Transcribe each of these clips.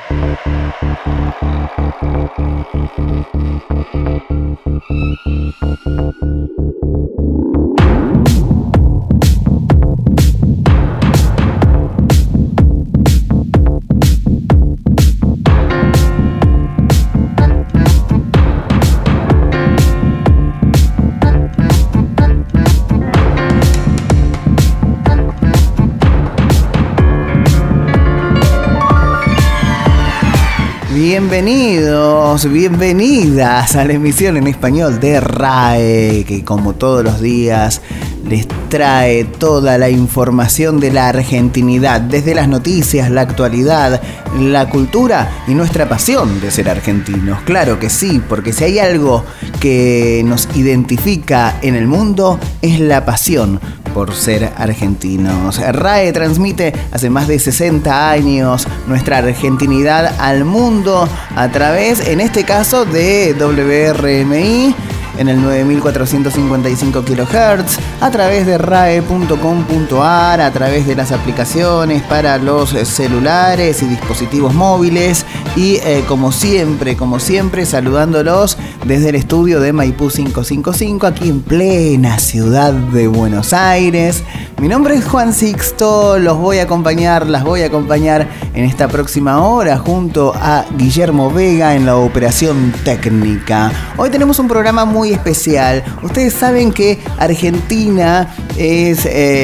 Bienvenidos, bienvenidas a la emisión en español de RAE, que como todos los días les trae toda la información de la argentinidad, desde las noticias, la actualidad, la cultura y nuestra pasión de ser argentinos. Claro que sí, porque si hay algo que nos identifica en el mundo es la pasión por ser argentinos. RAE transmite hace más de 60 años nuestra argentinidad al mundo a través, en este caso, de WRMI en el 9455 kHz, a través de rae.com.ar, a través de las aplicaciones para los celulares y dispositivos móviles y como siempre, saludándolos desde el estudio de Maipú 555, aquí en plena ciudad de Buenos Aires. Mi nombre es Juan Sixto, las voy a acompañar en esta próxima hora junto a Guillermo Vega en la operación técnica. Hoy tenemos un programa muy especial. Ustedes saben que Argentina es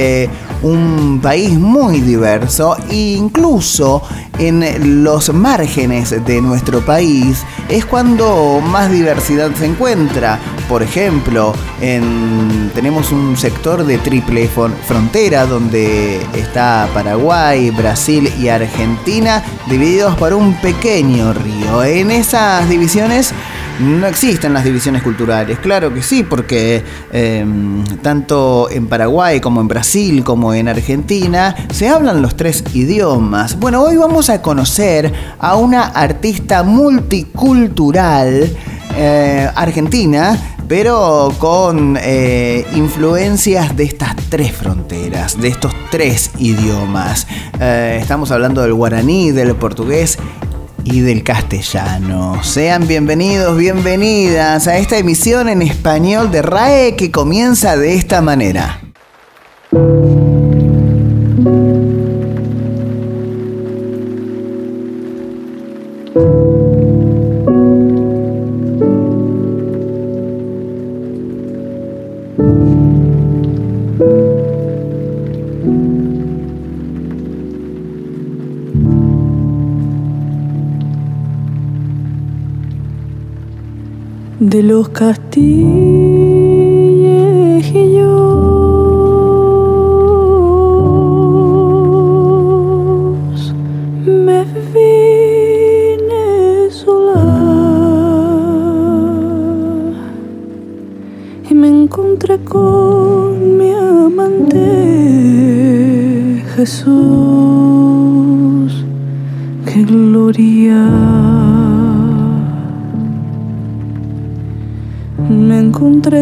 un país muy diverso e incluso en los márgenes de nuestro país es cuando más diversidad se encuentra. Por ejemplo, tenemos un sector de triple frontera donde está Paraguay, Brasil y Argentina, divididos por un pequeño río. En esas divisiones no existen las divisiones culturales, claro que sí, porque tanto en Paraguay como en Brasil como en Argentina se hablan los tres idiomas. Bueno, hoy vamos a conocer a una artista multicultural argentina, pero con influencias de estas tres fronteras, de estos tres idiomas. Estamos hablando del guaraní, del portugués y del castellano. Sean bienvenidos, bienvenidas a esta emisión en español de RAE que comienza de esta manera. De los castillos me vine sola y me encontré con mi amante Jesús. ¡Qué gloria! Me encontré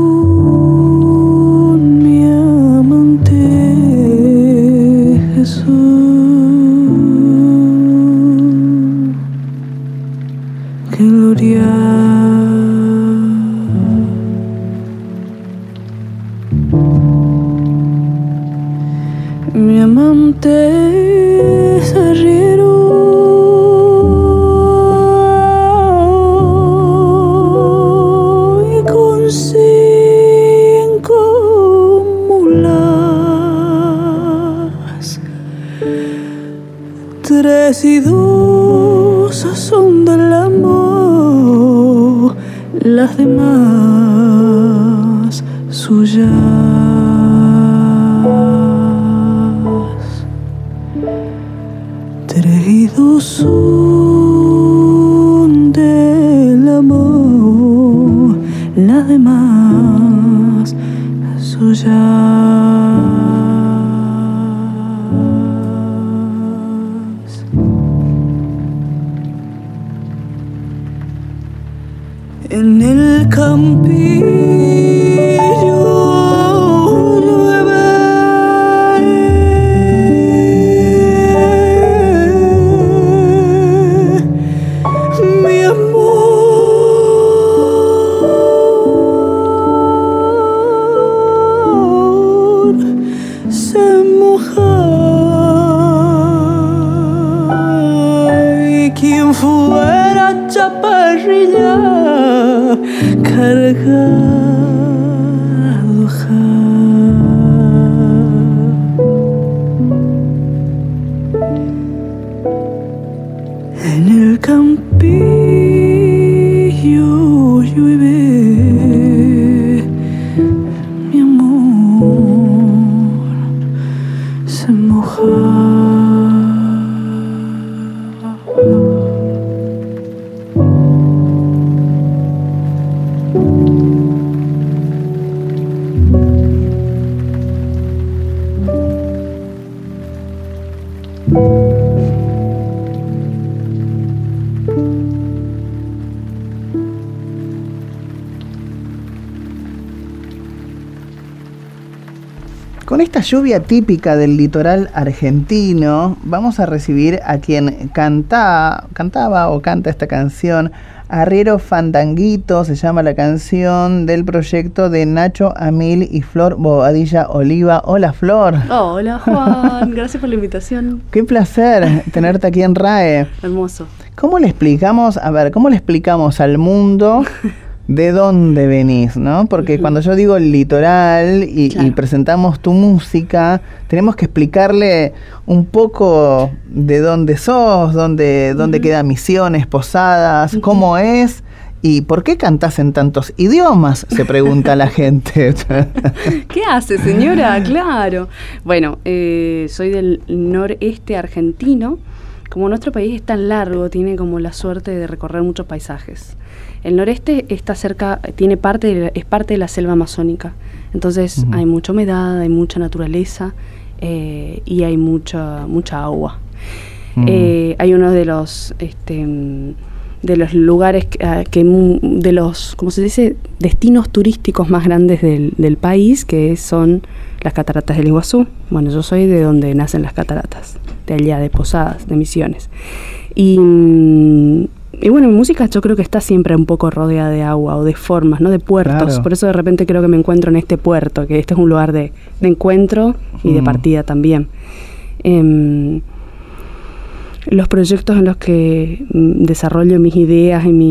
con mi amante Jesús. ¡Qué gloria! Mi amante es arriero y con 5 mulas, 3 y 2 son del amor, las demás suyas. 3 y 2 son del amor, las demás suyas. En el campillo llueve fuera chaparrilla cargado ja. En el campillo llueve, mi amor se moja. Con esta lluvia típica del litoral argentino, vamos a recibir a quien cantaba o canta esta canción, Arriero Fandanguito, se llama la canción del proyecto de Nacho Amil y Flor Bobadilla Oliva. Hola, Flor. Hola, Juan, gracias por la invitación. Qué placer tenerte aquí en RAE. Hermoso. ¿Cómo le explicamos al mundo de dónde venís, ¿no? Porque cuando yo digo el litoral y presentamos tu música, tenemos que explicarle un poco de dónde sos, dónde quedan Misiones, Posadas, cómo es y por qué cantás en tantos idiomas, se pregunta la gente. ¿Qué hace, señora? Claro. Bueno, soy del noreste argentino. Como nuestro país es tan largo, tiene como la suerte de recorrer muchos paisajes. El noreste está cerca, es parte de la selva amazónica. Entonces hay mucha humedad, hay mucha naturaleza y hay mucha agua. Hay uno de los lugares de los, ¿cómo se dice?, destinos turísticos más grandes del país, que son las cataratas del Iguazú. Bueno, yo soy de donde nacen las cataratas, de allá, de Posadas, de Misiones. Y bueno, mi música yo creo que está siempre un poco rodeada de agua o de formas, ¿no? De puertos. Claro. Por eso de repente creo que me encuentro en este puerto, que este es un lugar de encuentro y de partida también. Los proyectos en los que desarrollo mis ideas y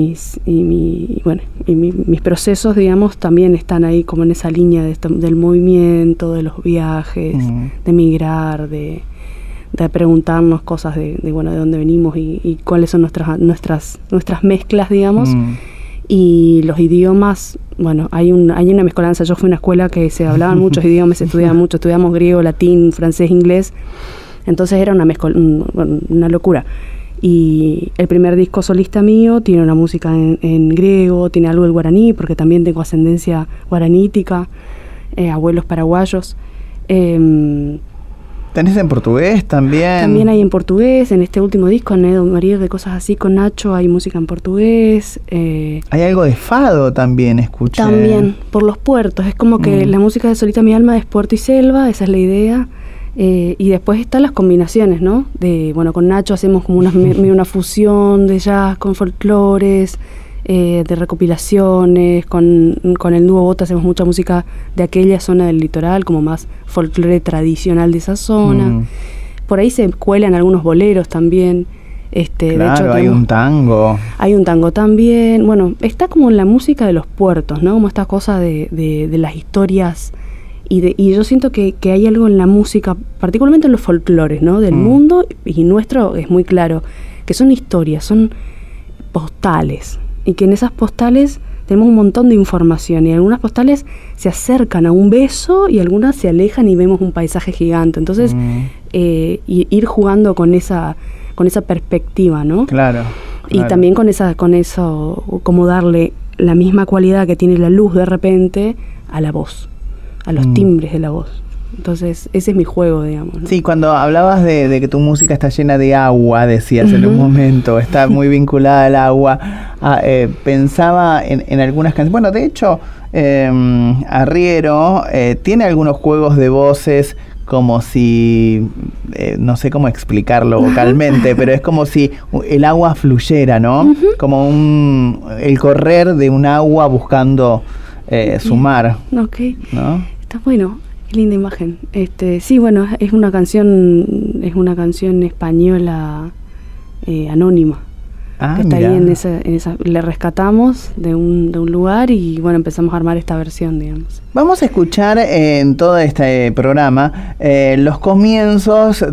mis procesos, digamos, también están ahí como en esa línea del movimiento, de los viajes, de migrar, de preguntarnos cosas de dónde venimos y cuáles son nuestras mezclas, digamos. Y los idiomas, bueno, hay una mezcolanza. Yo fui a una escuela que se hablaban muchos idiomas, se estudiaban mucho, estudiamos griego, latín, francés, inglés. Entonces era una locura. Y el primer disco solista mío tiene una música en griego, tiene algo del guaraní, porque también tengo ascendencia guaranítica, abuelos paraguayos. ¿Tenés en portugués también? También hay en portugués. En este último disco, Nedo María, de cosas así, con Nacho, hay música en portugués. Hay algo de fado también, escuché. También, por los puertos. Es como que la música de Solita Mi Alma es puerto y selva, esa es la idea. Y después están las combinaciones, ¿no? Con Nacho hacemos como una fusión de jazz con folclores, de recopilaciones. Con el dúo Bota hacemos mucha música de aquella zona del litoral, como más folclore tradicional de esa zona. Por ahí se cuelan algunos boleros también. Claro, de hecho, hay un tango. Hay un tango también. Bueno, está como en la música de los puertos, ¿no? Como esta cosa de las historias. Y yo siento que hay algo en la música, particularmente en los folclores, ¿no? Del mundo, y nuestro es muy claro, que son historias, son postales. Y que en esas postales tenemos un montón de información. Y algunas postales se acercan a un beso y algunas se alejan y vemos un paisaje gigante. Entonces, ir jugando con esa perspectiva, ¿no? Claro. Y también con eso, como darle la misma cualidad que tiene la luz de repente a la voz, a los timbres de la voz. Entonces, ese es mi juego, digamos, ¿no? Sí, cuando hablabas de que tu música está llena de agua, decías en un momento, está muy vinculada al agua, pensaba en algunas canciones. Bueno, de hecho, Arriero tiene algunos juegos de voces como si, no sé cómo explicarlo vocalmente, pero es como si el agua fluyera, ¿no? Como el correr de un agua buscando su mar. Ok, ¿no? Está bueno. Qué linda imagen. Sí, bueno, es una canción española anónima. que está mirá. ahí en esa, le rescatamos de un lugar y bueno, empezamos a armar esta versión, digamos. Vamos a escuchar en todo este programa los comienzos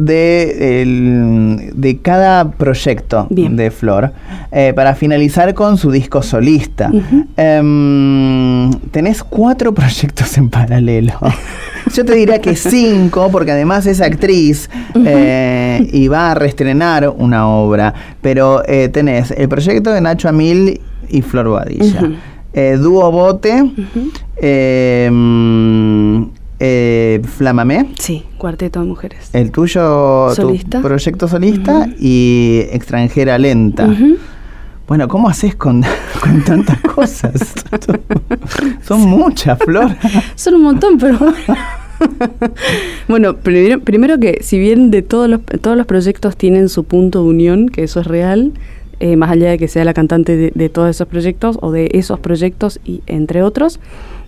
de cada proyecto Bien. de Flor, para finalizar con su disco solista. Ujú. Tenés 4 proyectos en paralelo. Yo te diría que 5, porque además es actriz y va a reestrenar una obra. Pero tenés el proyecto de Nacho Amil y Flor Bobadilla. Ujú. Dúo Bote, Ujú. Flámame, Sí, cuarteto de mujeres. el tuyo, Solista. tu proyecto solista, Ujú. y Extranjera Lenta. Ujú. Bueno, ¿cómo haces con tantas cosas? Son muchas, Flor. Son un montón, pero bueno, primero que si bien de todos los proyectos tienen su punto de unión, que eso es real, más allá de que sea la cantante de todos esos proyectos o de esos proyectos y entre otros,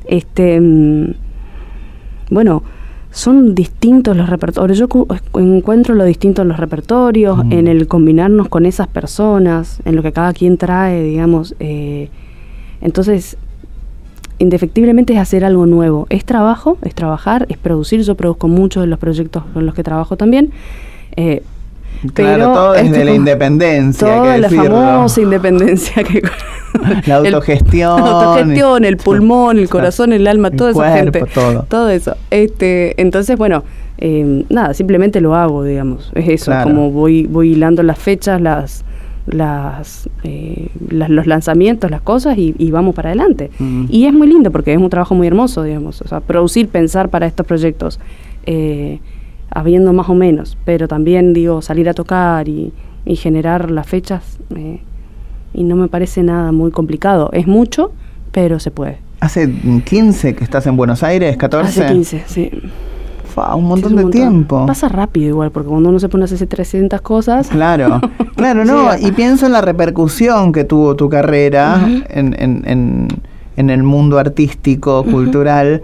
bueno, son distintos los repertorios. Yo encuentro lo distinto en los repertorios, en el combinarnos con esas personas, en lo que cada quien trae, digamos. Entonces, indefectiblemente es hacer algo nuevo. Es trabajo, es trabajar, es producir. Yo produzco muchos de los proyectos con los que trabajo también. Claro, pero todo desde la como independencia, hay toda que la decirlo. famosa independencia que La autogestión. La autogestión, el pulmón, el corazón, el alma, el toda esa cuerpo, gente. Todo eso. Entonces, bueno, nada, simplemente lo hago, digamos. Es eso, Claro. como voy hilando las fechas, los lanzamientos, las cosas y vamos para adelante. Y es muy lindo porque es un trabajo muy hermoso, digamos. O sea, producir, pensar para estos proyectos, habiendo más o menos, pero también, digo, salir a tocar y generar las fechas, y no me parece nada muy complicado. Es mucho, pero se puede. ¿Hace 15 que estás en Buenos Aires? ¿14? Hace 15, sí. Un montón Sí, es de tiempo. Pasa rápido igual, porque cuando uno se pone a hacer 300 cosas... Claro, claro, no, Sí. y pienso en la repercusión que tuvo tu carrera Ujú. en el mundo artístico, cultural.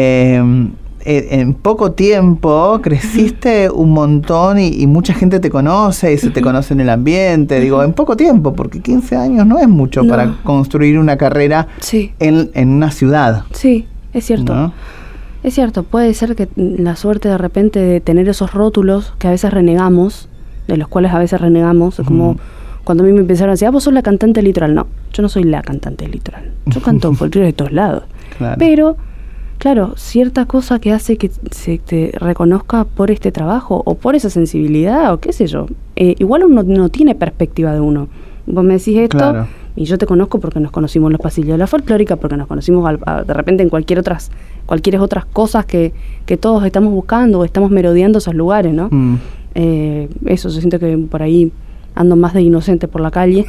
En poco tiempo creciste un montón y mucha gente te conoce y se te conoce en el ambiente. Digo, en poco tiempo, porque 15 años no es mucho No. para construir una carrera Sí, en una ciudad. sí, es cierto. ¿No? Es cierto, puede ser que la suerte de repente de tener esos rótulos que a veces renegamos, de los cuales a veces renegamos, como cuando a mí me empezaron a decir, vos sos la cantante del litoral. No, yo no soy la cantante del litoral. Yo canto folclore de todos lados. Claro. Pero, claro, cierta cosa que hace que se te reconozca por este trabajo o por esa sensibilidad o qué sé yo. Igual uno no tiene perspectiva de uno. Vos me decís esto... Claro. Y yo te conozco porque nos conocimos en los pasillos de la folclórica, porque nos conocimos de repente en cualquier otras cosas que todos estamos buscando o estamos merodeando esos lugares, ¿no? Eso, yo siento que por ahí ando más de inocente por la calle.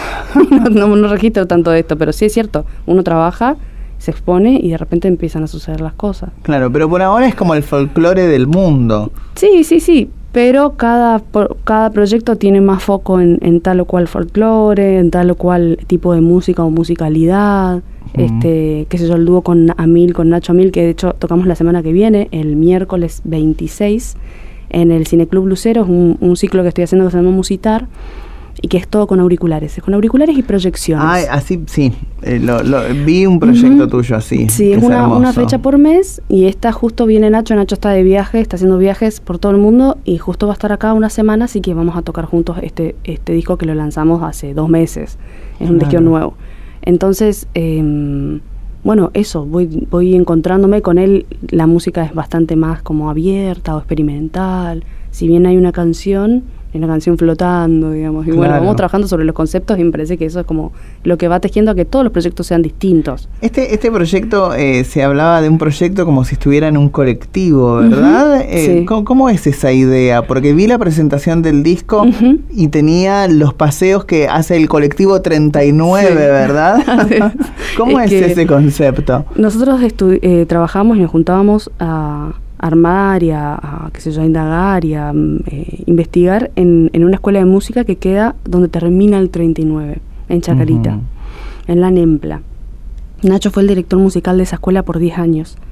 no registro tanto de esto, pero sí es cierto, uno trabaja, se expone y de repente empiezan a suceder las cosas. Claro, pero por ahora es como el folclore del mundo. Sí, pero cada proyecto tiene más foco en tal o cual folclore, en tal o cual tipo de música o musicalidad. Qué sé yo, el dúo con Nacho Amil, que de hecho tocamos la semana que viene, el miércoles 26, en el Cineclub Lucero, es un ciclo que estoy haciendo que se llama Musitar, y que es todo con auriculares y proyecciones. Ah, así, sí. Vi un proyecto tuyo así. Sí, es una fecha por mes y esta justo viene Nacho está de viaje, está haciendo viajes por todo el mundo y justo va a estar acá una semana, así que vamos a tocar juntos este disco que lo lanzamos hace 2 meses. Es un disco nuevo. Entonces, bueno, eso, voy encontrándome con él. La música es bastante más como abierta o experimental. Si bien hay una canción flotando, digamos. Y bueno, vamos trabajando sobre los conceptos y me parece que eso es como lo que va tejiendo a que todos los proyectos sean distintos. Este proyecto, se hablaba de un proyecto como si estuviera en un colectivo, ¿verdad? Sí. ¿Cómo es esa idea? Porque vi la presentación del disco y tenía los paseos que hace el colectivo 39, ¿verdad? ¿Cómo es ese concepto? Nosotros trabajamos y nos juntábamos a armar y a qué sé yo, a indagar y a investigar en una escuela de música que queda donde termina el 39, en Chacarita, en La Nempla. Nacho fue el director musical de esa escuela por 10 años.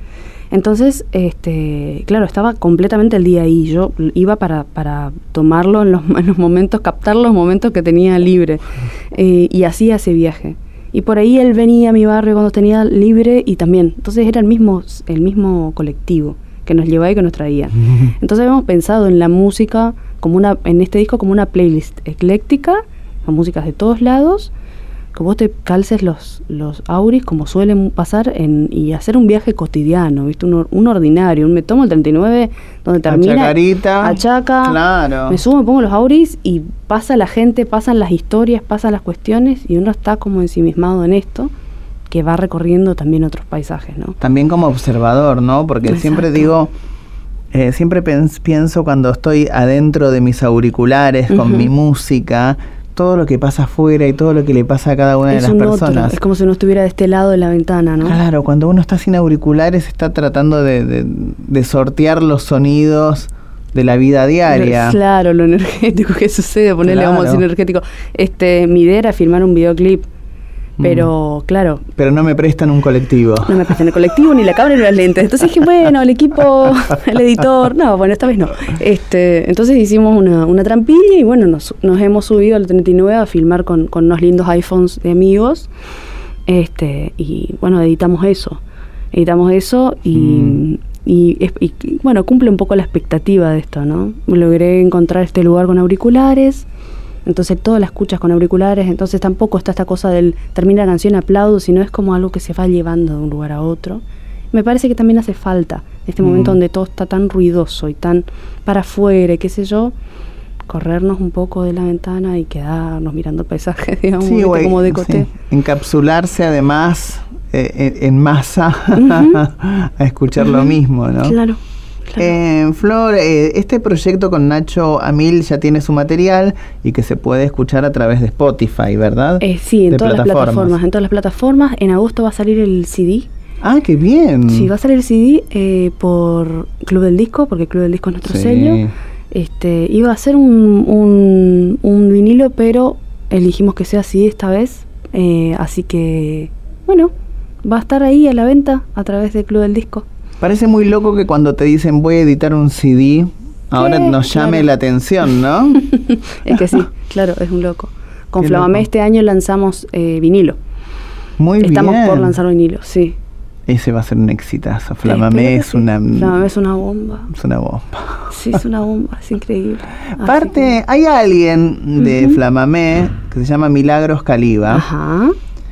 Entonces, claro, estaba completamente el día ahí. Yo iba para tomarlo en los momentos, captar los momentos que tenía libre. Y hacía ese viaje. Y por ahí él venía a mi barrio cuando tenía libre y también. Entonces era el mismo colectivo que nos llevaba y que nos traía. Entonces habíamos pensado en la música en este disco como una playlist ecléctica, con músicas de todos lados, que vos te calces los auris como suelen pasar y hacer un viaje cotidiano, ¿viste? Un ordinario, me tomo el 39 donde termina, Chacarita, achaca, claro. Me subo, me pongo los auris y pasa la gente, pasan las historias, pasan las cuestiones y uno está como ensimismado en esto, que va recorriendo también otros paisajes, ¿no? También como observador, ¿no? Porque Exacto. Siempre digo, siempre pienso cuando estoy adentro de mis auriculares con mi música, todo lo que pasa afuera y todo lo que le pasa a cada una de las personas. Es como si uno estuviera de este lado de la ventana, ¿no? Claro, cuando uno está sin auriculares está tratando de sortear los sonidos de la vida diaria. Claro, lo energético que sucede, ponerle Claro. vamos energético. Mi idea era filmar un videoclip, pero claro. Pero no me prestan un colectivo. No me prestan el colectivo, ni la cámara, ni las lentes. Entonces dije, bueno, el equipo, el editor, no, bueno, esta vez no. Entonces hicimos una trampilla y bueno, nos hemos subido al 39 a filmar con unos lindos iPhones de amigos. Y bueno, editamos eso y bueno, cumple un poco la expectativa de esto, ¿no? Logré encontrar este lugar con auriculares. Entonces todo la escuchas con auriculares, entonces tampoco está esta cosa del termina la canción, aplaudo, sino es como algo que se va llevando de un lugar a otro. Me parece que también hace falta, en este momento donde todo está tan ruidoso y tan para afuera, y qué sé yo, corrernos un poco de la ventana y quedarnos mirando el paisaje, digamos, Sí, como decoté. Sí. Encapsularse además en masa a escuchar lo mismo, ¿no? Claro. Flor, este proyecto con Nacho Amil ya tiene su material y que se puede escuchar a través de Spotify, ¿verdad? Sí, en todas las plataformas. En todas las plataformas. En agosto va a salir el CD. ¡Ah, qué bien! Sí, va a salir el CD por Club del Disco, porque Club del Disco es nuestro sello. Iba a ser un vinilo, pero elegimos que sea CD esta vez. Así que, bueno, va a estar ahí a la venta a través de Club del Disco. Parece muy loco que cuando te dicen voy a editar un CD, ahora nos llame la atención, ¿no? Es que sí, claro, es un loco. Con Qué Flamamé loco. este año lanzamos vinilo. Muy bien. Estamos por lanzar vinilo, sí. Ese va a ser un exitazo. Flamamé es una... Flamamé es una bomba. Es una bomba. Sí, es una bomba, es increíble. Aparte, hay alguien de Flamamé que se llama Milagros Caliba. Ajá.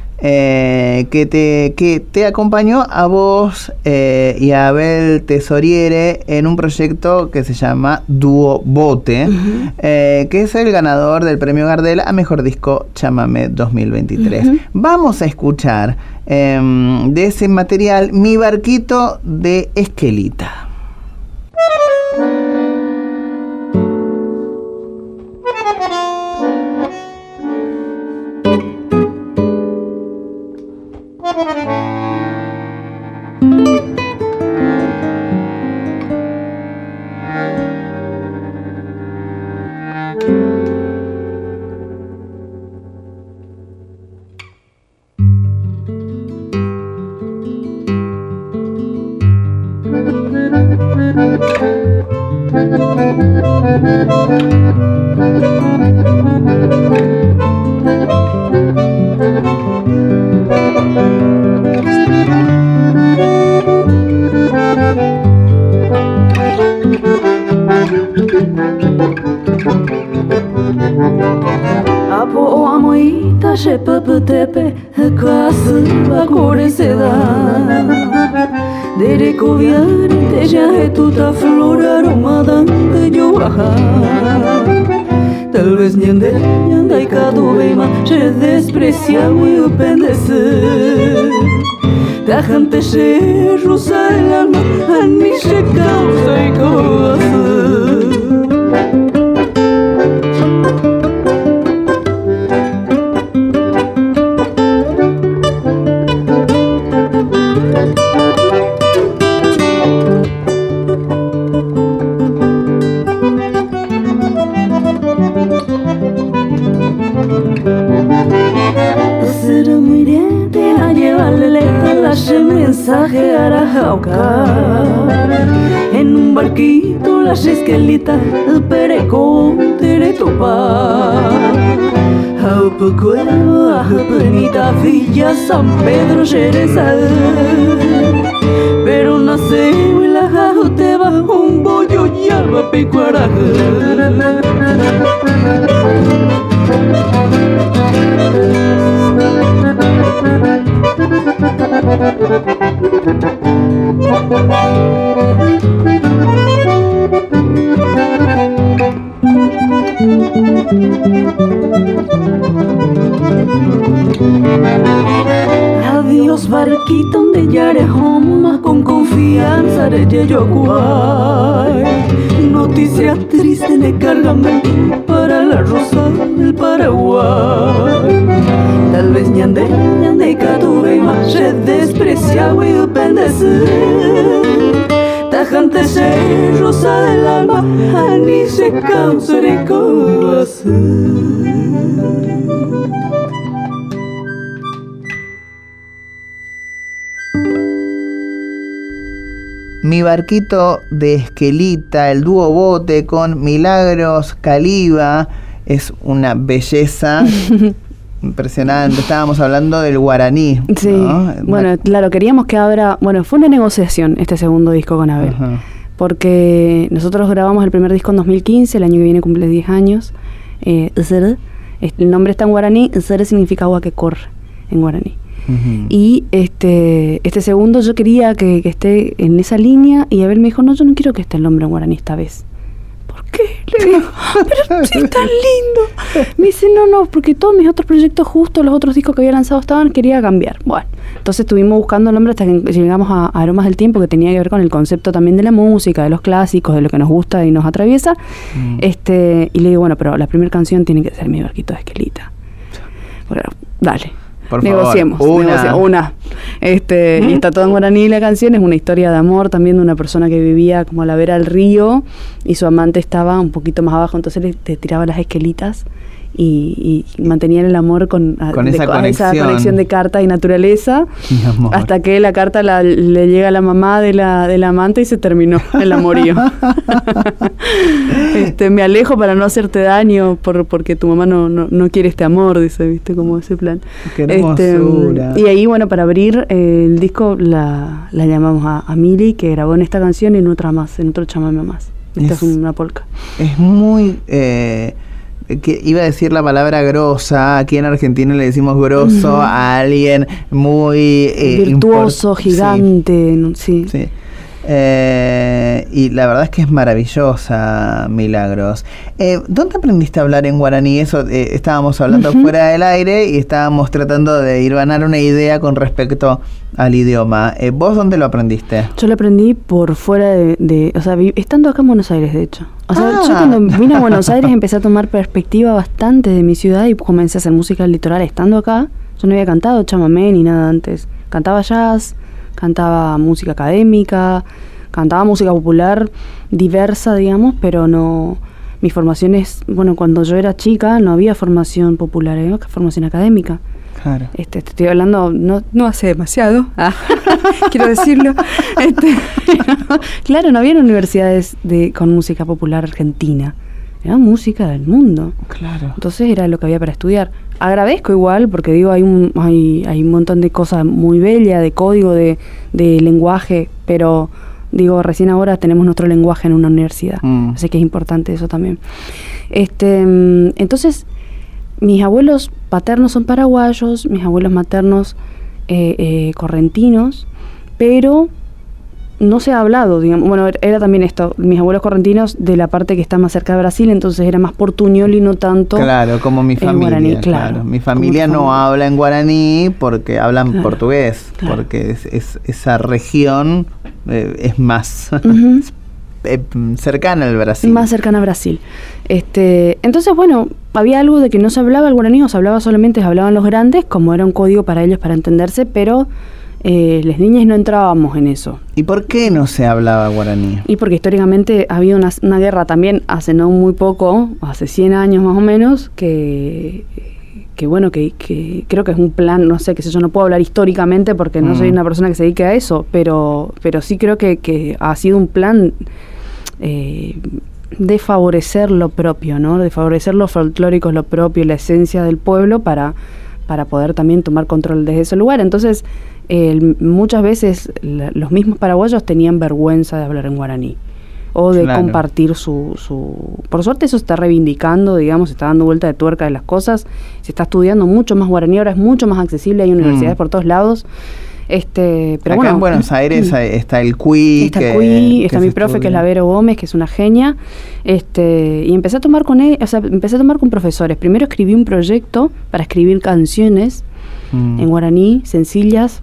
Que te acompañó a vos y a Abel Tesoriere en un proyecto que se llama Dúo Bote, que es el ganador del premio Gardel a Mejor Disco Chamamé 2023. Vamos a escuchar de ese material Mi Barquito de Esquelita. Apo amoita shepaputepe Kasu bakore seda Dereko viare teja hetuta flor aromada de yoaha Tal vez nyanda y caduveima se desprecia muy upendese Tajante se rusa el alma Ani se causa y causa pasaje a Jaucar. En un barquito las esquelitas pereco teretupa. Haupucuela, Penita, Villa, San Pedro, Jerezal. Pero no sé, la te va un bollo llama pecuaraja. Adiós barquito de Yarejoma, con confianza de Yeyocuay. Noticia triste de cargamento para la rosa del Paraguay. Tal vez ñande catuve más se despreciaba y dependece. Tajante se rosa del alma, ni se causa de cosas. Mi barquito de Esquelita, el dúo Bote con Milagros Caliba, es una belleza impresionante. Estábamos hablando del guaraní, sí, ¿no? Bueno, claro, queríamos que ahora... Bueno, fue una negociación este segundo disco con Abel. Ajá. Porque nosotros grabamos el primer disco en 2015, el año que viene cumple 10 años. El nombre está en guaraní, Zere significa agua que corre en guaraní. Uh-huh. Y este segundo yo quería que esté en esa línea, y Abel me dijo, no, yo no quiero que esté el nombre en guaraní esta vez. ¿Por qué? Le digo, pero sí, tan lindo. Me dice, no, porque todos mis otros proyectos, justo los otros discos que había lanzado quería cambiar. Bueno, entonces estuvimos buscando el nombre hasta que llegamos a Aromas del Tiempo, que tenía que ver con el concepto también de la música, de los clásicos, de lo que nos gusta y nos atraviesa. Y le digo, bueno, pero la primera canción tiene que ser Mi barquito de Esquelita. Bueno, dale. Por negociemos, favor, una. Y está todo en guaraní la canción, es una historia de amor también de una persona que vivía como a la vera del río y su amante estaba un poquito más abajo, entonces le tiraba las esquelitas y mantenían el amor con esa conexión de carta y naturaleza, hasta que la carta le llega a la mamá de la amante y se terminó el amorío. Me alejo para no hacerte daño porque tu mamá no quiere este amor, dice, viste, como ese plan. Qué hermosura. Y ahí, bueno, para abrir el disco la llamamos a Mili, que grabó en esta canción y en otra más, en otro chamamé más. Esta es una polka. Es muy... que iba a decir la palabra grosa, aquí en Argentina le decimos grosso a alguien muy virtuoso, gigante, sí. Y la verdad es que es maravillosa, Milagros. ¿Dónde aprendiste a hablar en guaraní? Eso estábamos hablando fuera del aire y estábamos tratando de irvanar una idea con respecto al idioma. ¿Vos dónde lo aprendiste? Yo lo aprendí por fuera o sea, estando acá en Buenos Aires, de hecho. O sea, yo cuando vine a Buenos Aires empecé a tomar perspectiva bastante de mi ciudad y comencé a hacer música litoral estando acá. Yo no había cantado chamamé ni nada antes. Cantaba jazz, cantaba música académica, cantaba música popular diversa, digamos, pero no... Mi formación es... Bueno, cuando yo era chica no había formación popular, formación académica. Claro. Estoy hablando no hace demasiado, quiero decirlo. Claro, no había universidades con música popular argentina. Era música del mundo. Claro. Entonces era lo que había para estudiar. Agradezco igual, porque digo, hay un montón de cosas muy bellas, de código, de lenguaje, pero digo, recién ahora tenemos nuestro lenguaje en una universidad. Así que es importante eso también. Entonces, mis abuelos paternos son paraguayos, mis abuelos maternos correntinos, pero no se ha hablado, digamos. Bueno, era también esto, mis abuelos correntinos de la parte que está más cerca de Brasil, entonces era más portuñol y no tanto. Claro, como mi familia. Guaraní, claro. Mi familia no habla en guaraní porque hablan portugués, porque esa región es más cercana al Brasil. Más cercana a Brasil. Entonces, bueno, había algo de que no se hablaba el guaraní, o se hablaba solamente, se hablaban los grandes, como era un código para ellos para entenderse, pero las niñas no entrábamos en eso. ¿Y por qué no se hablaba guaraní? Y porque históricamente había una guerra también hace no muy poco, hace 100 años más o menos, que bueno, que creo que es un plan, no sé, qué sé yo, no puedo hablar históricamente porque no soy una persona que se dedique a eso, pero sí creo que ha sido un plan de favorecer lo propio, ¿no? De favorecer lo folclórico, lo propio, la esencia del pueblo para poder también tomar control desde ese lugar. Entonces, muchas veces los mismos paraguayos tenían vergüenza de hablar en guaraní o de compartir su... Por suerte eso se está reivindicando, digamos, se está dando vuelta de tuerca de las cosas, se está estudiando mucho más guaraní, ahora es mucho más accesible, hay universidades por todos lados. Pero acá bueno, en Buenos Aires está el CUI. Está mi profe, que es la Vero Gómez, que es una genia. Y empecé a tomar con él, empecé a tomar con profesores. Primero escribí un proyecto para escribir canciones en guaraní, sencillas,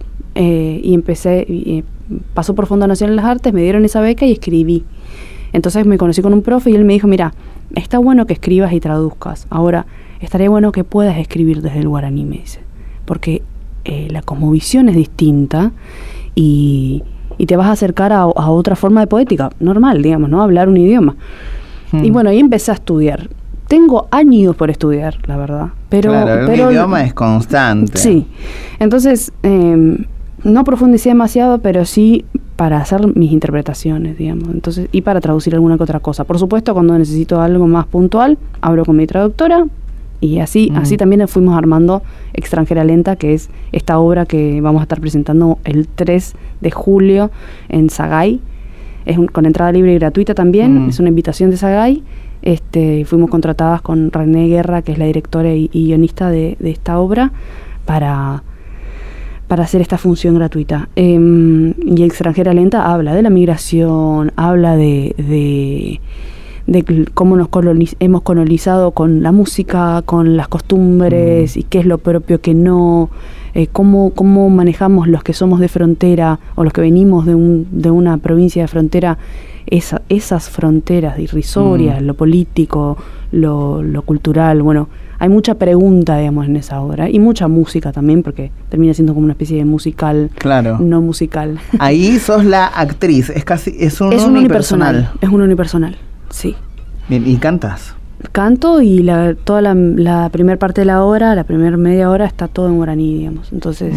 y pasó por Fondo Nacional de las Artes, me dieron esa beca y escribí. Entonces me conocí con un profe y él me dijo, mira, está bueno que escribas y traduzcas. Ahora, estaría bueno que puedas escribir desde el guaraní, me dice. Porque la cosmovisión es distinta y te vas a acercar a otra forma de poética, normal, digamos, ¿no? Hablar un idioma. Y bueno, ahí empecé a estudiar. Tengo años por estudiar, la verdad. Pero el idioma es constante. Sí. Entonces, no profundicé demasiado, pero sí para hacer mis interpretaciones, digamos. Entonces, y para traducir alguna que otra cosa. Por supuesto, cuando necesito algo más puntual, hablo con mi traductora. Y así también fuimos armando Extranjera Lenta, que es esta obra que vamos a estar presentando el 3 de julio en Sagay. Es con entrada libre y gratuita también, es una invitación de Sagay. Fuimos contratadas con René Guerra, que es la directora y guionista de esta obra, para hacer esta función gratuita. Y Extranjera Lenta habla de la migración, habla de cómo hemos colonizado con la música, con las costumbres y qué es lo propio, que no, cómo manejamos los que somos de frontera o los que venimos de una provincia de frontera, esas fronteras irrisorias, lo político, lo cultural. Bueno, hay mucha pregunta, digamos, en esa obra y mucha música también, porque termina siendo como una especie de musical, no musical. Ahí sos la actriz, es un unipersonal. Es un unipersonal. Sí. Bien, ¿y cantas? Canto y toda la primera parte de la obra, la primera media hora, está todo en guaraní, digamos. Entonces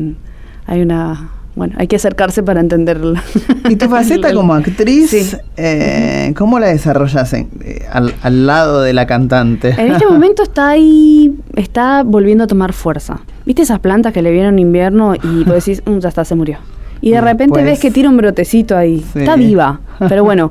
hay que acercarse para entenderla. ¿Y tu faceta como actriz, sí, cómo la desarrollas al lado de la cantante? En este momento está volviendo a tomar fuerza. ¿Viste esas plantas que le vienen en invierno y vos decís, ya está, se murió? Y de repente ves que tira un brotecito ahí. Sí. Está viva. Pero bueno,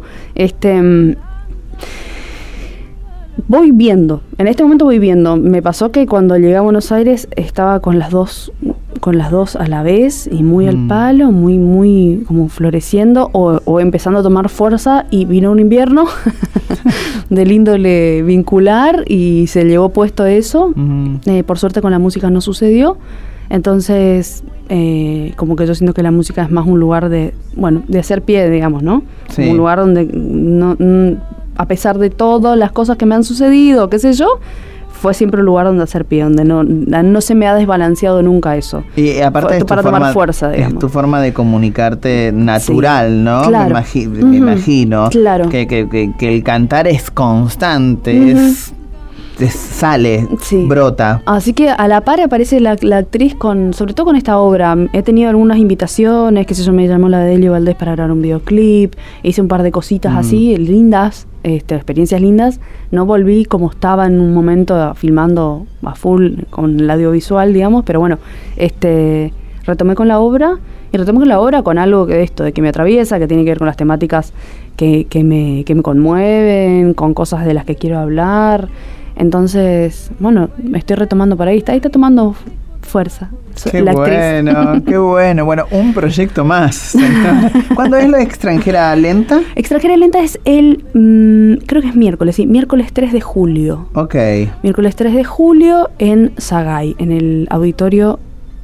voy viendo. En este momento voy viendo. Me pasó que cuando llegué a Buenos Aires estaba con las dos a la vez y muy al palo, muy como floreciendo o empezando a tomar fuerza, y vino un invierno del índole vincular y se llevó puesto eso. Por suerte con la música no sucedió. Entonces, como que yo siento que la música es más un lugar de hacer pie, digamos, ¿no? Sí. Un lugar donde, a pesar de todas las cosas que me han sucedido, qué sé yo, fue siempre un lugar donde hacer pie, donde no se me ha desbalanceado nunca eso. Y aparte para tomar fuerza, digamos. Es tu forma de comunicarte natural, sí, ¿no? Claro. Me imagino. Claro. Que el cantar es constante, te sale, sí, brota. Así que a la par aparece la actriz sobre todo con esta obra. He tenido algunas invitaciones, qué sé yo, me llamó la de Delio Valdés para grabar un videoclip, hice un par de cositas así, lindas, experiencias lindas. No volví como estaba en un momento filmando a full con el audiovisual, digamos, pero bueno, retomé con la obra con algo de que me atraviesa, que tiene que ver con las temáticas que me conmueven, con cosas de las que quiero hablar. Entonces, bueno, me estoy retomando por ahí. Está tomando fuerza. Qué bueno, qué bueno. Bueno, un proyecto más. ¿Cuándo es la Extranjera Lenta? Extranjera Lenta es creo que es miércoles, sí, miércoles 3 de julio. Ok. Miércoles 3 de julio en Sagay, en el auditorio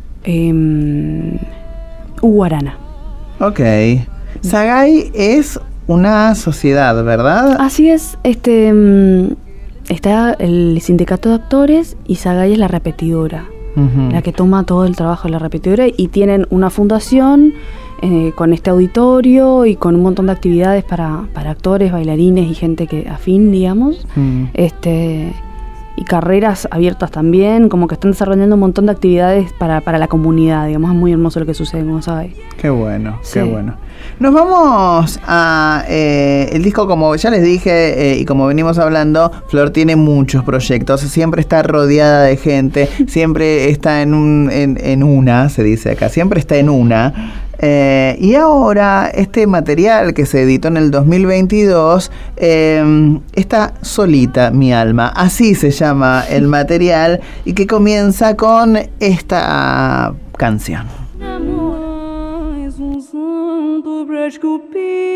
Huarana. Ok. Sagay es una sociedad, ¿verdad? Así es, está el sindicato de actores y Sagay es la repetidora, la que toma todo el trabajo de la repetidora, y tienen una fundación con este auditorio y con un montón de actividades para actores, bailarines y gente afín, digamos. carreras abiertas también, como que están desarrollando un montón de actividades para la comunidad, digamos. Es muy hermoso lo que sucede, como sabes. Qué bueno, Sí. qué bueno. Nos vamos a el disco, como ya les dije y como venimos hablando, Flor tiene muchos proyectos, siempre está rodeada de gente, siempre está en una, se dice acá, siempre está en una. Y ahora este material que se editó en el 2022 está Solita mi alma, así se llama el material, y que comienza con esta canción. Mais santo pra esculpir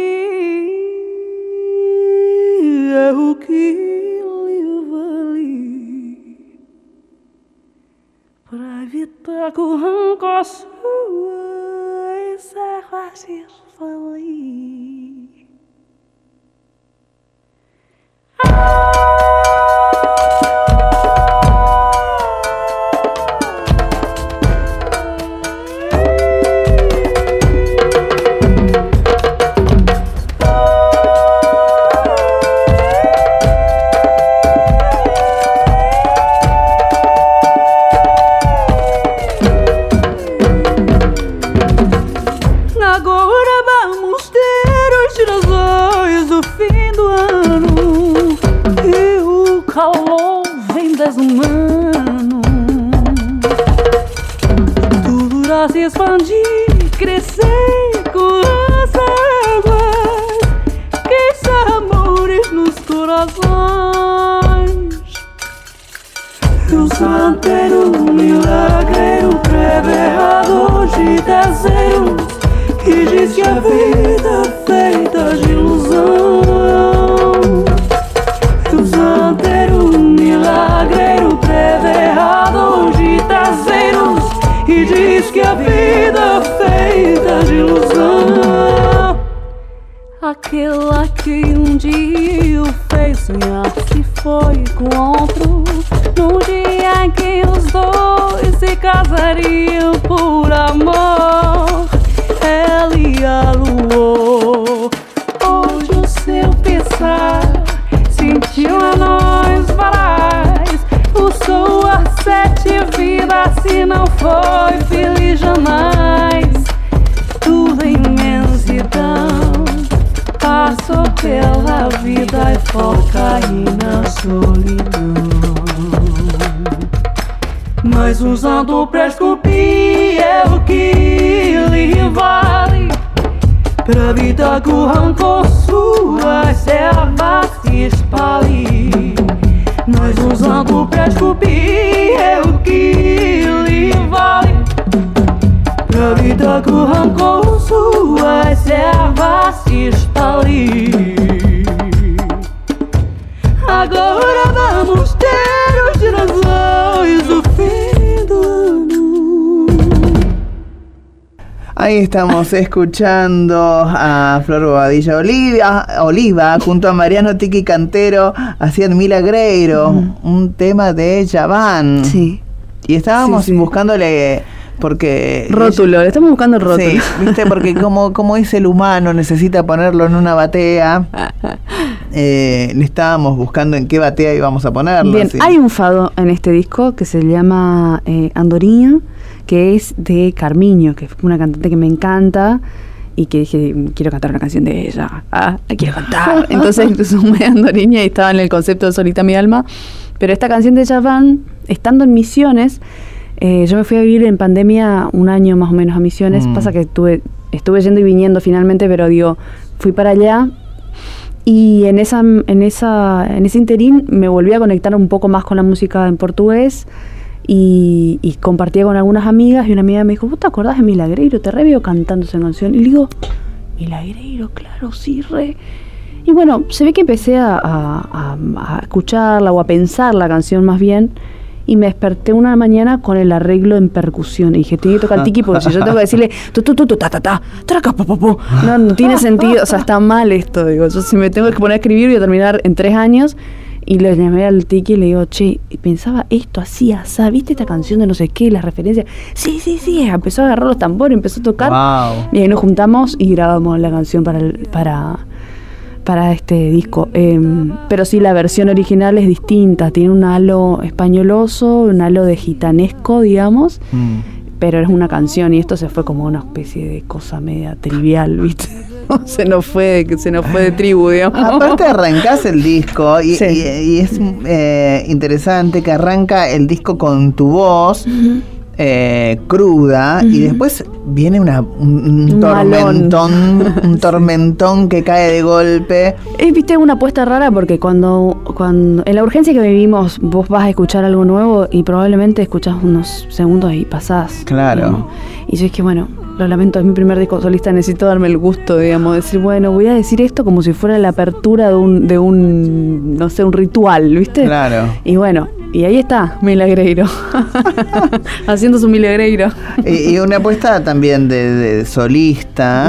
é o que lhe vale pra evitar que o rancor sua encerra se falir. Agora vamos ter os girassóis do fim do ano e o calor vem desumano. Tudo irá se expandir, crescer com as águas, que amores nos corações. O santeiro milagreiro preverrador de desejos que diz que a vida é feita de ilusão. O santeiro milagreiro preverrador de desejos que diz que a vida é feita de ilusão. Aquela que um dia o fez sonhar se foi com outro, no dia em que os dois se casariam por amor. Ele aluou. Hoje o seu pensar sentiu a nós varais. O sua sete vida se não foi feliz jamais. Tudo em imensidão passou pela vida e foca aí na solidão. Mas usando pra esculpir é o que lhe vale, pra evitar que o rancor suas ervas se espalhe. Mas usando pra esculpir é o que lhe vale, pra evitar que o rancor suas ervas se espalhe. Agora vamos ter os girassóis do fim do ano. Ahí estamos escuchando a Flor Bobadilla Oliva junto a Mariano Tiki Cantero hacían Milagreiro, un tema de Yaván. Sí. Y estábamos Sí, sí. buscándole, porque Rótulo, le estamos buscando el rótulo. sí, viste, porque como es el humano, necesita ponerlo en una batea. Le estábamos buscando en qué batea íbamos a ponerlo. Bien, así. hay un fado en este disco que se llama Andorinha, que es de Carmiño, que es una cantante que me encanta y que dije, quiero cantar una canción de ella. La quiero cantar. Entonces sumé Andorinha y estaba en el concepto de Solita mi alma. Pero esta canción de Yaván, estando en Misiones, yo me fui a vivir en pandemia un año más o menos a Misiones. Pasa que estuve yendo y viniendo finalmente, pero digo, fui para allá. Y en ese interín me volví a conectar un poco más con la música en portugués y compartía con algunas amigas, y una amiga me dijo, ¿vos te acordás de Milagreiro? Te re veo cantando esa canción. Y le digo, Milagreiro, claro, sí, re. Y bueno, se ve que empecé a escucharla o a pensar la canción más bien, y me desperté una mañana con el arreglo en percusión. Y dije, tiene que tocar el tiki, porque si yo tengo que decirle tu ta ta ta, traca pa pa pa, no tiene sentido, o sea, está mal esto, digo. Yo si me tengo que poner a escribir voy a terminar en 3 años. Y le llamé al tiki y le digo, che, pensaba esto así, asá, ¿viste esta canción de no sé qué, las referencias? Sí, empezó a agarrar los tambores, empezó a tocar. Wow. Y ahí nos juntamos y grabamos la canción para para este disco. Pero sí, la versión original es distinta. Tiene un halo españoloso, un halo de gitanesco, digamos. Pero es una canción y esto se fue como una especie de cosa media trivial, ¿viste? se nos fue de tribu, digamos. Aparte arrancás el disco y es interesante que arranca el disco con tu voz cruda y después viene un tormentón que cae de golpe. Viste, una apuesta rara porque cuando en la urgencia que vivimos vos vas a escuchar algo nuevo y probablemente escuchás unos segundos y pasás. Claro. Digamos. Y yo es que bueno, lo lamento, es mi primer disco solista, necesito darme el gusto, digamos, decir, bueno, voy a decir esto como si fuera la apertura de un no sé, un ritual, ¿viste? Claro. Y bueno, y ahí está, Milagreiro. Haciendo su Milagreiro. Y una apuesta también de solista.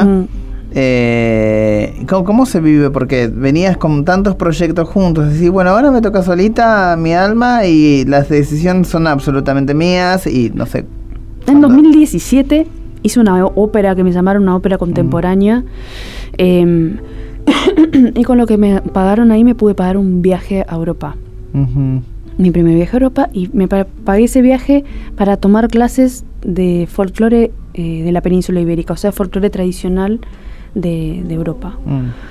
¿Cómo se vive? Porque venías con tantos proyectos juntos. Decís, bueno, ahora me toca solita mi alma y las decisiones son absolutamente mías y no sé. En 2017 hice una ópera que me llamaron una ópera contemporánea. Y con lo que me pagaron ahí me pude pagar un viaje a Europa. Mi primer viaje a Europa, y me pagué ese viaje para tomar clases de folclore de la península ibérica, o sea, folclore tradicional de Europa.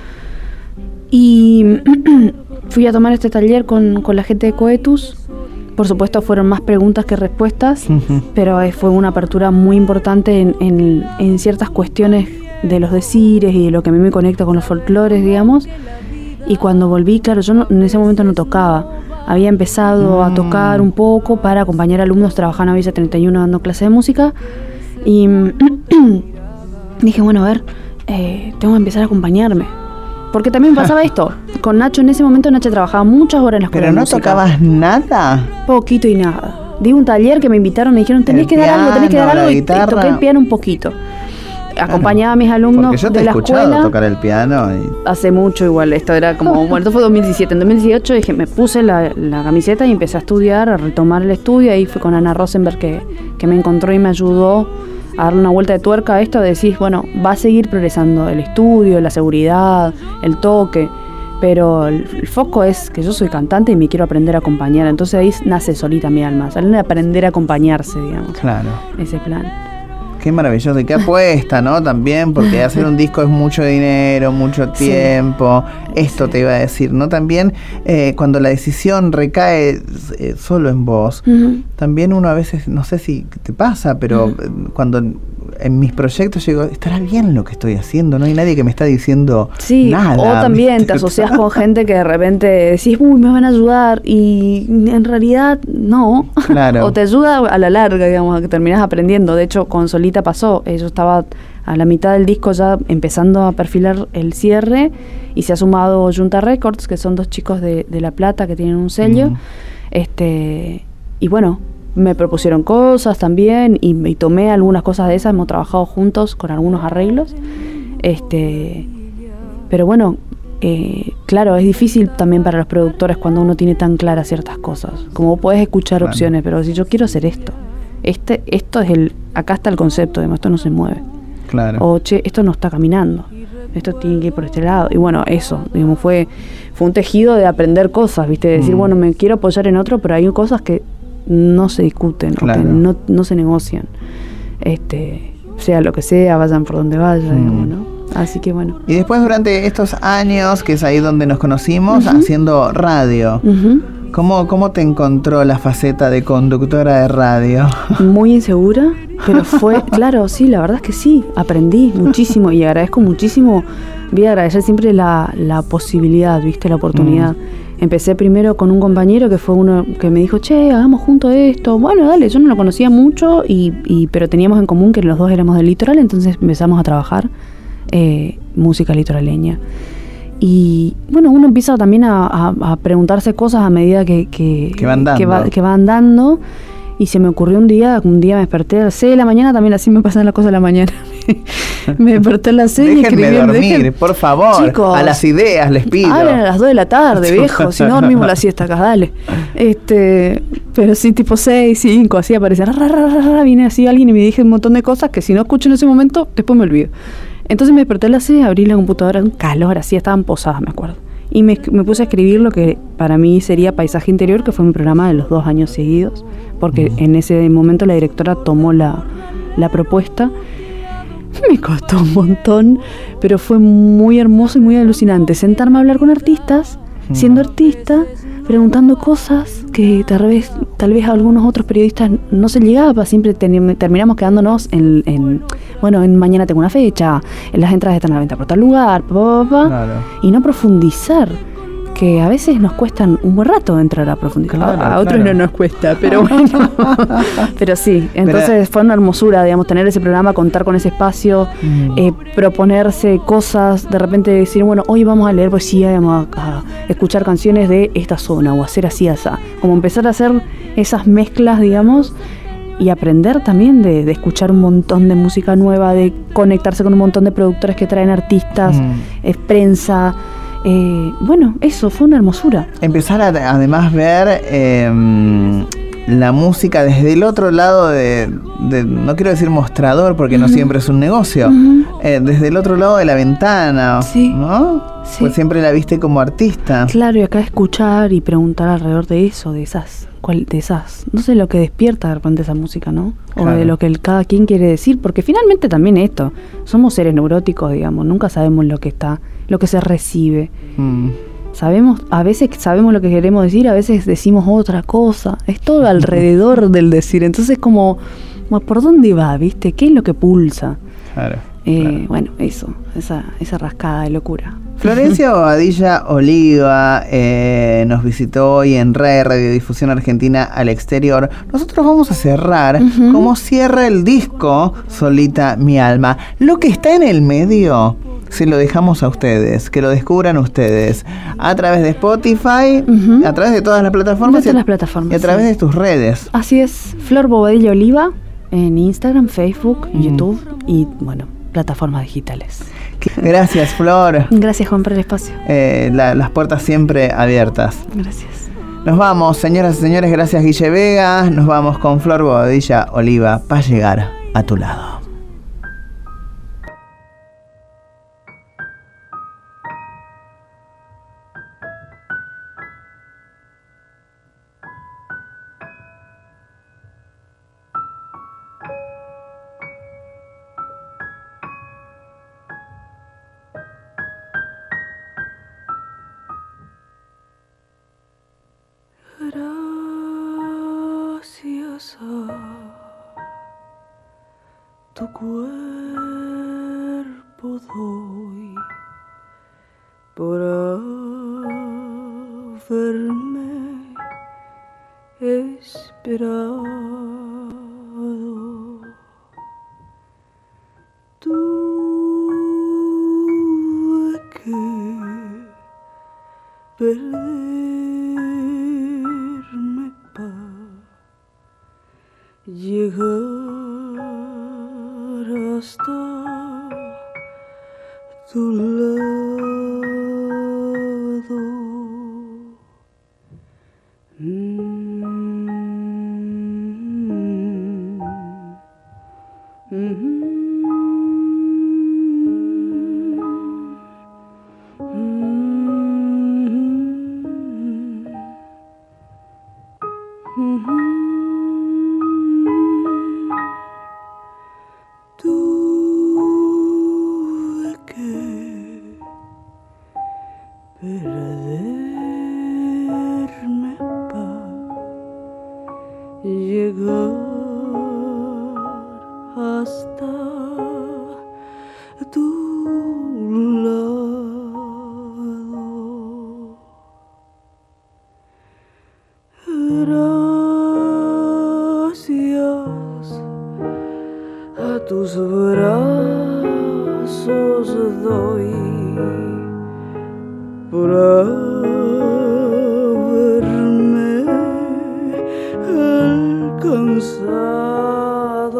Y fui a tomar este taller con la gente de Coetus. Por supuesto fueron más preguntas que respuestas, pero fue una apertura muy importante en ciertas cuestiones de los decires y de lo que a mí me conecta con los folclores, digamos. Y cuando volví, claro, yo en ese momento no tocaba. Había empezado a tocar un poco para acompañar alumnos, trabajando en Villa 31 dando clases de música. Y dije, bueno, a ver, tengo que empezar a acompañarme. Porque también pasaba esto. Con Nacho, en ese momento Nacho trabajaba muchas horas en la escuela de música. ¿Pero no tocabas nada? Poquito y nada. Di un taller que me invitaron, me dijeron, tenés que dar algo, y toqué el piano un poquito. Acompañaba a mis alumnos de la escuela. Porque yo te he escuchado tocar el piano. Hace mucho igual, esto era como, bueno, esto fue 2017. En 2018 dije, me puse la camiseta y empecé a estudiar, a retomar el estudio. Ahí fue con Ana Rosenberg que me encontró y me ayudó a darle una vuelta de tuerca a esto, de decir, bueno, va a seguir progresando el estudio, la seguridad, el toque, pero el foco es que yo soy cantante y me quiero aprender a acompañar. Entonces ahí nace solita mi alma, salen de aprender a acompañarse, digamos. Claro. Ese plan. Qué maravilloso, y qué apuesta, ¿no? También, porque hacer un disco es mucho dinero, mucho tiempo. Sí. Esto te iba a decir, ¿no? También cuando la decisión recae solo en vos, también uno a veces, no sé si te pasa, pero cuando en mis proyectos yo digo, ¿estará bien lo que estoy haciendo? No hay nadie que me está diciendo nada. O también te asocias con gente que de repente decís, uy, me van a ayudar, y en realidad no. Claro. O te ayuda a la larga, digamos, a que terminás aprendiendo. De hecho, con Solita pasó. Yo estaba a la mitad del disco ya empezando a perfilar el cierre, y se ha sumado Junta Records, que son 2 chicos de La Plata que tienen un sello. Y bueno, me propusieron cosas también y tomé algunas cosas de esas, hemos trabajado juntos con algunos arreglos. Pero bueno, claro, es difícil también para los productores cuando uno tiene tan claras ciertas cosas. Como vos podés escuchar opciones, pero si yo quiero hacer esto, esto es acá está el concepto, además esto no se mueve. Claro. O che, esto no está caminando, esto tiene que ir por este lado. Y bueno, eso, digamos, fue un tejido de aprender cosas, ¿viste? De decir, bueno, me quiero apoyar en otro, pero hay cosas que no se discuten, claro, o que no se negocian. Sea lo que sea, vayan por donde vayan, digamos, ¿no? Así que bueno. Y después, durante estos años, que es ahí donde nos conocimos, haciendo radio, ¿cómo te encontró la faceta de conductora de radio? Muy insegura, pero fue, claro, sí, la verdad es que sí, aprendí muchísimo y agradezco muchísimo. Voy a agradecer siempre la posibilidad, ¿viste? La oportunidad. Empecé primero con un compañero que fue uno que me dijo, che, hagamos juntos esto. Bueno, dale, yo no lo conocía mucho, pero teníamos en común que los dos éramos del litoral, entonces empezamos a trabajar música litoraleña. Y bueno, uno empieza también a preguntarse cosas a medida que va andando. Y se me ocurrió un día me desperté a las 6 de la mañana, también así me pasan las cosas de la mañana. Me desperté a las 6 y escribí. Déjenme dormir, por favor. Chicos, a las ideas les pido. Hablan a las 2 de la tarde, viejo, si no dormimos la siesta acá, dale. Pero sí, tipo 6, 5, así aparece. Viene así alguien y me dije un montón de cosas que si no escucho en ese momento, después me olvido. Entonces me desperté a las 6, abrí la computadora, un calor así, estaban posadas, me acuerdo. Y me puse a escribir lo que para mí sería Paisaje Interior, que fue mi programa de los 2 años seguidos, porque en ese momento la directora tomó la propuesta. Me costó un montón, pero fue muy hermoso y muy alucinante sentarme a hablar con artistas, siendo artista, preguntando cosas que tal vez a algunos otros periodistas no se llegaba. Siempre terminamos quedándonos en mañana tengo una fecha, en las entradas están a la venta por tal lugar, claro. Y no profundizar, que a veces nos cuestan un buen rato entrar a profundizar. Claro, a otros no nos cuesta, pero bueno. Pero sí, entonces fue una hermosura, digamos, tener ese programa, contar con ese espacio, proponerse cosas, de repente decir, bueno, hoy vamos a leer poesía, vamos a escuchar canciones de esta zona, o hacer así, como empezar a hacer esas mezclas, digamos, y aprender también de escuchar un montón de música nueva, de conectarse con un montón de productores que traen artistas, prensa. Bueno, eso fue una hermosura. Empezar a además ver la música desde el otro lado de no quiero decir mostrador porque no siempre es un negocio, desde el otro lado de la ventana, sí. ¿No? Sí. Pues siempre la viste como artista. Claro, y acá escuchar y preguntar alrededor de eso, de esas, no sé, lo que despierta de repente esa música, ¿no? O claro. De lo que cada quien quiere decir, porque finalmente también esto, somos seres neuróticos, digamos, nunca sabemos lo que se recibe. A veces sabemos lo que queremos decir, a veces decimos otra cosa, es todo alrededor del decir, entonces como ¿por dónde va, viste? ¿Qué es lo que pulsa? Claro. Bueno, esa rascada de locura. Florencia Bobadilla Oliva nos visitó hoy en RAE, Radiodifusión Argentina al Exterior. Nosotros vamos a cerrar como cierra el disco Solita mi alma. Lo que está en el medio se lo dejamos a ustedes, que lo descubran ustedes a través de Spotify, a través de todas las plataformas, y a través de tus redes. Así es, Flor Bobadilla Oliva en Instagram, Facebook, YouTube y bueno, plataformas digitales. Gracias, Flor. Gracias, Juan, por el espacio. Las puertas siempre abiertas. Gracias. Nos vamos, señoras y señores. Gracias, Guille Vega. Nos vamos con Flor Bobadilla Oliva para llegar a tu lado. Gracias a tu cuerpo doy por haberme esperado. Tuve que perderme para llegar hasta tu lado. Tuve que perderme para llegar hasta tu lado. Gracias a tus brazos doy por haberme alcanzado.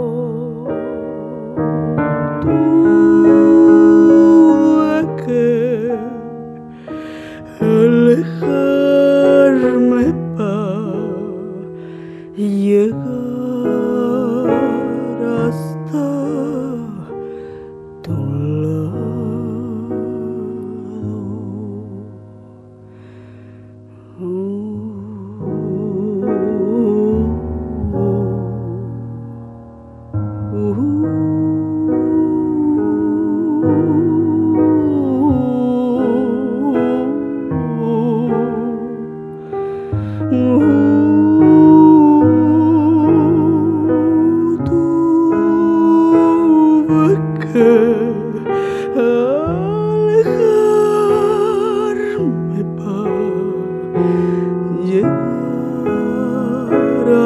Tuve que alejarme para llegar hasta tu lado.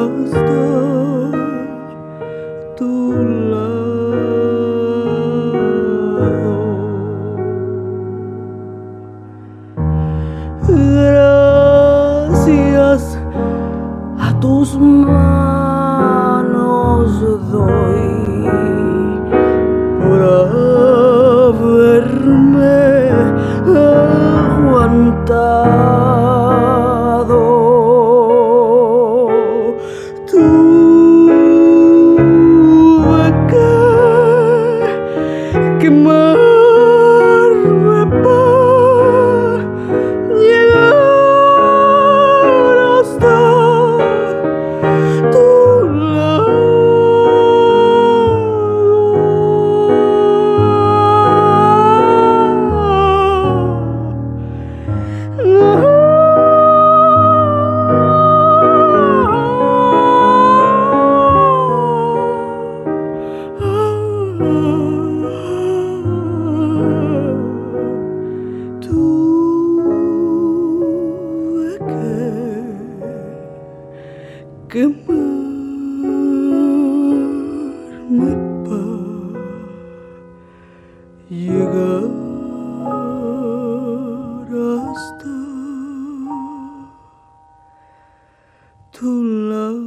tus manos doy por haberme aguantado. Tuve que quemarme para llegar hasta tu quemarme para llegar hasta tu lado.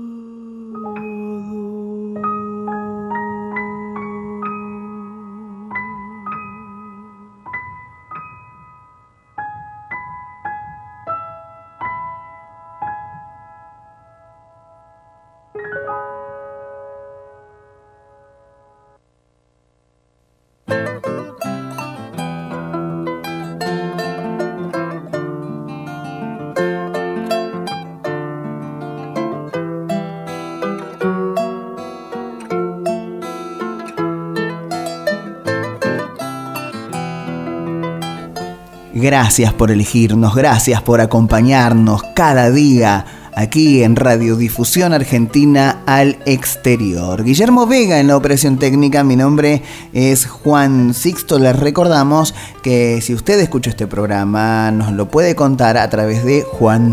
Gracias por elegirnos, gracias por acompañarnos cada día aquí en Radiodifusión Argentina al Exterior. Guillermo Vega en la operación técnica, mi nombre es Juan Sixto. Les recordamos que si usted escucha este programa nos lo puede contar a través de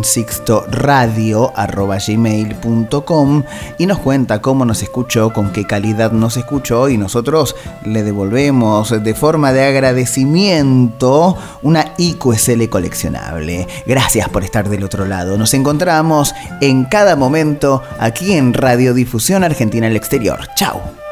juansixtoradio@gmail.com y nos cuenta cómo nos escuchó, con qué calidad nos escuchó, y nosotros le devolvemos de forma de agradecimiento una IQSL coleccionable. Gracias por estar del otro lado. Nos encontramos en cada momento aquí en Radiodifusión Argentina al Exterior. Chao.